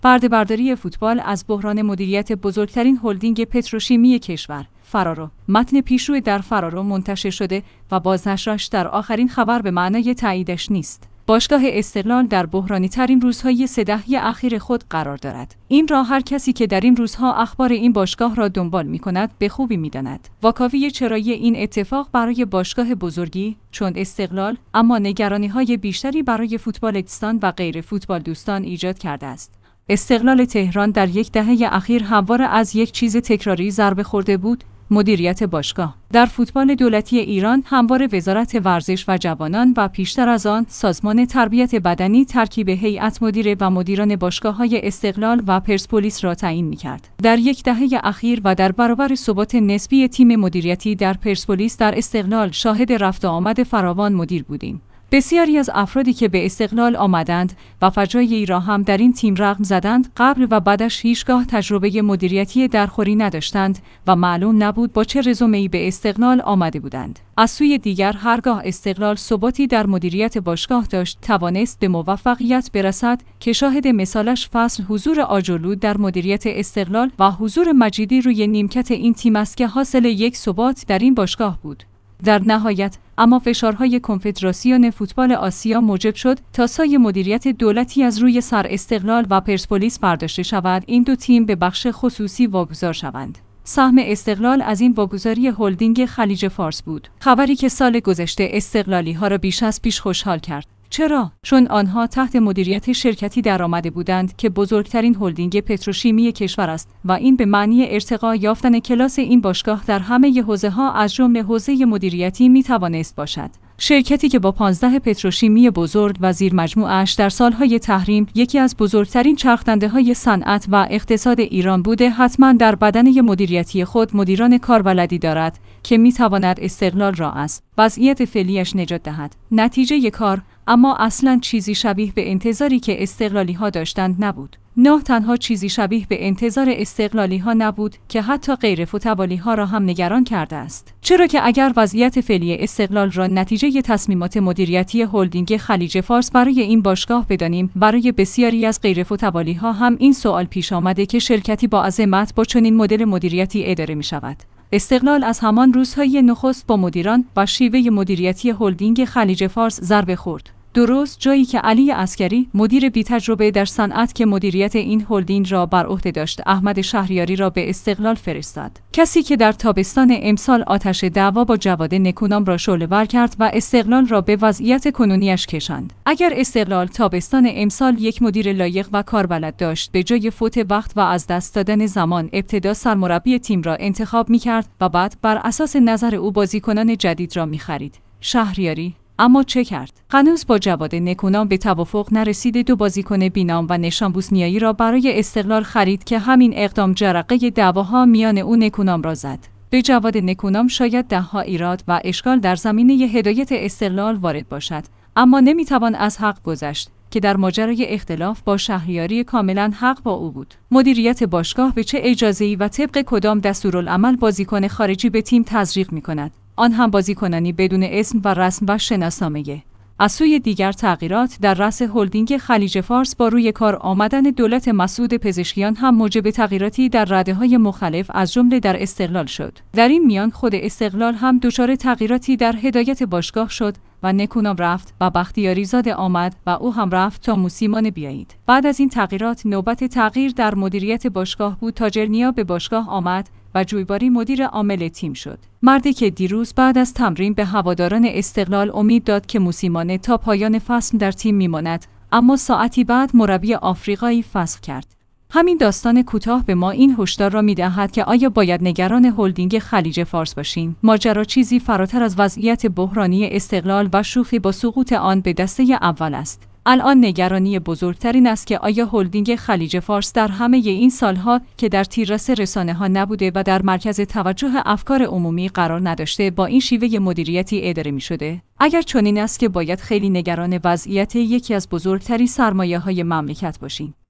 برده‌برداری فوتبال از بحران مدیریت بزرگترین هلدینگ پتروشیمی کشور، فرارو. متن پیشرو در فرارو منتشر شده و بازنشرش در آخرین خبر به معنای تاییدش نیست. باشگاه استقلال در بحرانی ترین روزهای 3 دهه اخیر خود قرار دارد. این را هر کسی که در این روزها اخبار این باشگاه را دنبال می‌کند به خوبی می‌داند. واکاوی چرایی این اتفاق برای باشگاه بزرگی چون استقلال اما نگرانی‌های بیشتری برای فوتبالیستان و غیر فوتبال دوستان ایجاد کرده است. استقلال تهران در 1 دهه اخیر همواره از یک چیز تکراری ضربه خورده بود: مدیریت باشگاه. در فوتبال دولتی ایران همواره وزارت ورزش و جوانان و پیشتر از آن سازمان تربیت بدنی ترکیب هیئت مدیره و مدیران باشگاه‌های استقلال و پرسپولیس را تعیین می‌کرد. در 1 دهه اخیر و در برابر ثبات نسبی تیم مدیریتی در پرسپولیس، در استقلال شاهد رفت و آمد فراوان مدیر بودیم. بسیاری از افرادی که به استقلال آمدند و فجایعی را هم در این تیم رقم زدند، قبل و بعدش هیچگاه تجربه مدیریتی درخوری نداشتند و معلوم نبود با چه رزومه‌ای به استقلال آمده بودند. از سوی دیگر هرگاه استقلال ثباتی در مدیریت باشگاه داشت، توانست به موفقیت برسد که شاهد مثالش فصل حضور آجرلو در مدیریت استقلال و حضور مجیدی روی نیمکت این تیم است که حاصل یک ثبات در این باشگاه بود. در نهایت اما فشارهای کنفدراسیون فوتبال آسیا موجب شد تا سایه مدیریت دولتی از روی سر استقلال و پرسپولیس برداشته شود، این دو تیم به بخش خصوصی واگذار شوند. سهم استقلال از این واگذاری هلدینگ خلیج فارس بود، خبری که سال گذشته استقلالی‌ها را بیش از پیش خوشحال کرد. چرا؟ چون آنها تحت مدیریت شرکتی درآمده بودند که بزرگترین هلدینگ پتروشیمی کشور است و این به معنی ارتقا یافتن کلاس این باشگاه در همه حوزه‌ها از جمله حوزه مدیریتی می‌توانست باشد. شرکتی که با 15 پتروشیمی بزرگ و زیرمجموعه‌اش در سالهای تحریم یکی از بزرگترین چرخدنده‌های صنعت و اقتصاد ایران بوده، حتما در بدنه مدیریتی خود مدیران کاربلدی دارد که می‌تواند استقلال را از وضعیت فعلیش نجات دهد. نتیجه کار اما اصلاً چیزی شبیه به انتظاری که استقلالی‌ها داشتند نبود. نه تنها چیزی شبیه به انتظار استقلالی‌ها نبود که حتی غیر فوتبالی‌ها را هم نگران کرده است. چرا که اگر وضعیت فعلی استقلال را نتیجه تصمیمات مدیریتی هلدینگ خلیج فارس برای این باشگاه بدانیم، برای بسیاری از غیر فوتبالی‌ها هم این سوال پیش آمده که شرکتی با عظمت با چنین مدل مدیریتی اداره می‌شود. استقلال از همان روزهای نخست با مدیران و شیوه مدیریتی هلدینگ خلیج فارس ضربه خورد. درست جایی که علی عسکری، مدیر بی تجربه در صنعت که مدیریت این هلدینگ را بر عهده داشت، احمد شهریاری را به استقلال فرستاد. کسی که در تابستان امسال آتش دعوا با جواد نکونام را شعله‌ور کرد و استقلال را به وضعیت کنونیش کشاند. اگر استقلال تابستان امسال یک مدیر لایق و کاربلد داشت، به جای فوت وقت و از دست دادن زمان، ابتدا سرمربی تیم را انتخاب می‌کرد و بعد بر اساس نظر او بازیکنان جدید را می‌خرید. شهریاری اما چه کرد؟ هنوز با جواد نکونام به توافق نرسید، 2 بازیکن بینام و نشان بوسنیایی را برای استقلال خرید که همین اقدام جرقه دعواها میان او نکونام را زد. به جواد نکونام شاید 10 ایراد و اشکال در زمینه هدایت استقلال وارد باشد، اما نمیتوان از حق گذشت که در ماجرای اختلاف با شهریاری کاملا حق با او بود. مدیریت باشگاه به چه اجازه‌ای و طبق کدام دستورالعمل بازیکن خارجی به تیم تزریق می‌کند؟ آن هم بازیکنانی بدون اسم و رسم و شناسنامه. از سوی دیگر تغییرات در رأس هلدینگ خلیج فارس با روی کار آمدن دولت مسعود پزشکیان هم موجب تغییراتی در رده‌های مختلف از جمله در استقلال شد. در این میان خود استقلال هم دچار تغییراتی در هدایت باشگاه شد و نکونام رفت و بختیاری زاده آمد و او هم رفت تا موسیمانه بیایید. بعد از این تغییرات نوبت تغییر در مدیریت باشگاه بود. تاجرنیا به باشگاه آمد و جویباری مدیر عامل تیم شد. مردی که دیروز بعد از تمرین به هواداران استقلال امید داد که موسیمانه تا پایان فصل در تیم میماند، اما ساعتی بعد مربی آفریقایی فسخ کرد. همین داستان کوتاه به ما این هشدار را می‌دهد که آیا باید نگران هلدینگ خلیج فارس باشیم؟ ماجرا چیزی فراتر از وضعیت بحرانی استقلال و شوخی با سقوط آن به دسته اول است. الان نگرانی بزرگترین است که آیا هلدینگ خلیج فارس در همه این سالها که در تیررس رسانه‌ها نبوده و در مرکز توجه افکار عمومی قرار نداشته، با این شیوه مدیریتی اداره می‌شده؟ اگر چنین است که باید خیلی نگران وضعیت یکی از بزرگترین سرمایه‌های مملکت باشیم.